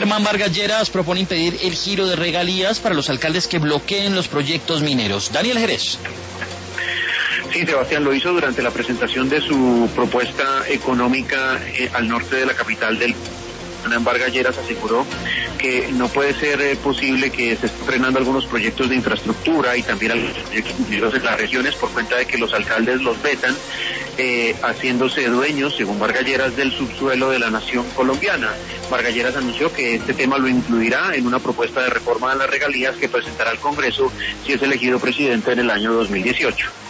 Germán Vargas Lleras propone impedir el giro de regalías para los alcaldes que bloqueen los proyectos mineros. Daniel Jerez. Sí, Sebastián, lo hizo durante la presentación de su propuesta económica al norte de la capital del Germán Vargas Lleras aseguró que no puede ser posible que se estén frenando algunos proyectos de infraestructura y también algunos proyectos mineros en las regiones por cuenta de que los alcaldes los vetan, haciéndose dueños, según Vargas Lleras, del subsuelo de la nación colombiana. Vargas Lleras anunció que este tema lo incluirá en una propuesta de reforma de las regalías que presentará al Congreso si es elegido presidente en el año 2018.